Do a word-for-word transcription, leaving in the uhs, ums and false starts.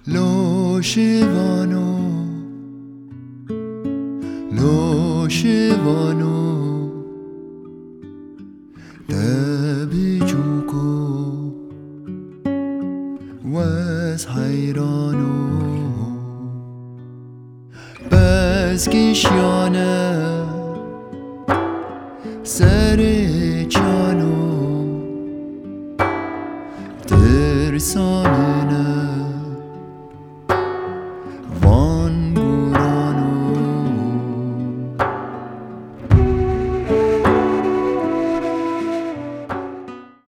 لوشوانو لوشوانو دبجوكو واز حيرانو بس كشيانه سر چانو ترسان